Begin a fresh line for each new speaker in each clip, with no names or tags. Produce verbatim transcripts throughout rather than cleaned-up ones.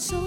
So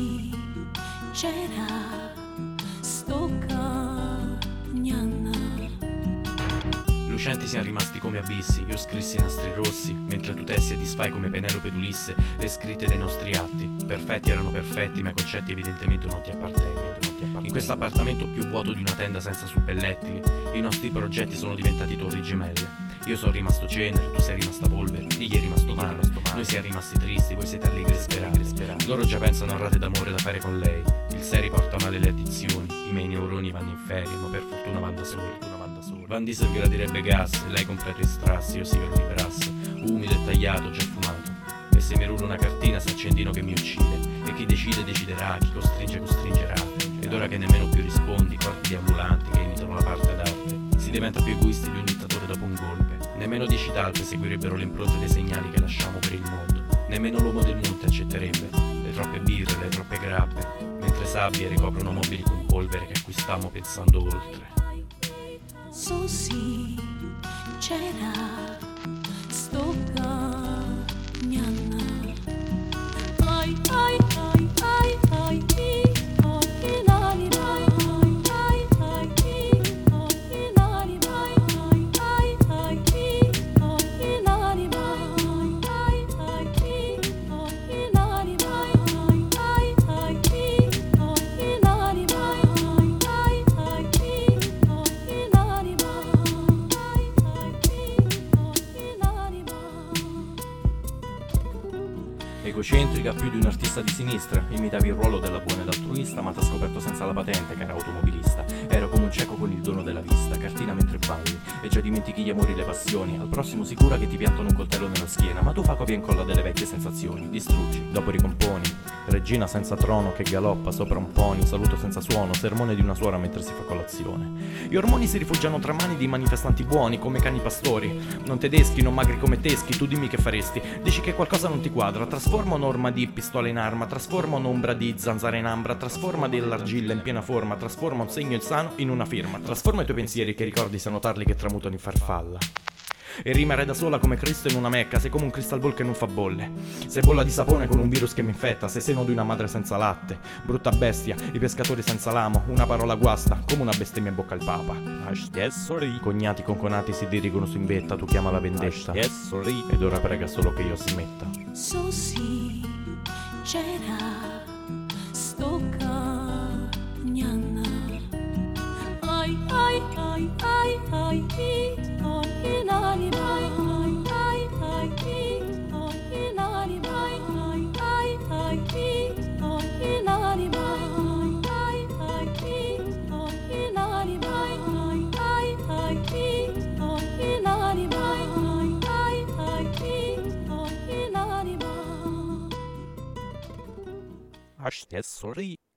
sincera, sto cagnando.
Lucenti siamo rimasti come abissi, io scrissi i nastri rossi, mentre tu tessi e disfai come Penelope ed Ulisse le scritte dei nostri atti. Perfetti erano perfetti, ma i concetti evidentemente non ti appartengono. In questo appartamento più vuoto di una tenda senza suppellettili, i nostri progetti sono diventati torri gemelle. Io sono rimasto cenere, tu sei rimasta polvere, egli è rimasto male, noi siamo rimasti tristi, voi siete allegri e sperati. Loro già pensano a rate d'amore da fare con lei. Il seri porta male le addizioni, i miei neuroni vanno in ferie, ma per fortuna van da soli. Van Diesel gradirebbe gas, lei comprato i strass, io sigaro di brass, umido e tagliato, già fumato. E se mi rulo una cartina sa accendino che mi uccide, e chi decide deciderà, chi costringe costringerà. Ed ora che nemmeno più rispondi, corpi di ambulanti che imitano la parte d'arte, si diventa più egoisti di un dittatore dopo un golpe. Nemmeno dieci talpe seguirebbero le impronte dei segnali che lasciamo per il mondo. Nemmeno l'uomo del monte accetterebbe le troppe birre, le troppe grappe, mentre sabbie ricoprono mobili con polvere che acquistammo pensando oltre.
So sincera, sto cagnando. Ai ai ai ai ai ai in anima. Ai ai in anima. Ai ai in anima. Ai ai in anima. Ai ai in anima. Ai ai in anima.
Egocentrica più di un artista di sinistra, imitavi il ruolo della buona ed altruista, ma t'ha scoperto senza la patente che era automobilista. Ero come un cieco con il dono della vista, cartina mentre balli, e già dimentichi gli amori e le passioni. Al prossimo sicura che ti piantano un coltello nella schiena, ma tu fa copia e incolla delle vecchie sensazioni. Distruggi, dopo ricomponi. Regina senza trono che galoppa sopra un pony, saluto senza suono, sermone di una suora mentre si fa colazione. Gli ormoni si rifugiano tra mani di manifestanti buoni, come cani pastori. Non tedeschi, non magri come teschi, tu dimmi che faresti. Dici che qualcosa non ti quadra, trasforma un'orma di pistola in arma, trasforma un'ombra di zanzara in ambra, trasforma dell'argilla in piena forma, trasforma un segno insano in una firma, trasforma i tuoi pensieri che ricordi se notarli che tramutano in farfalla. E rimarrai da sola come Cristo in una Mecca, sei come un crystal ball che non fa bolle. Sei bolla di sapone con un virus che mi infetta, sei seno di una madre senza latte. Brutta bestia, i pescatori senza l'amo, una parola guasta, come una bestemmia in bocca al papa. Yes, sorry. Cognati con conati si dirigono su in vetta, tu chiama la vendetta. Yes, sorry. Ed ora prega solo che io smetta.
So sincera, sto cagnando. Ai ai ai ai ai in anima. Ai ai in anima. Ai ai in anima. Ai ai in anima. Ai ai in anima. Ai ai in anima.
Yes, sorry.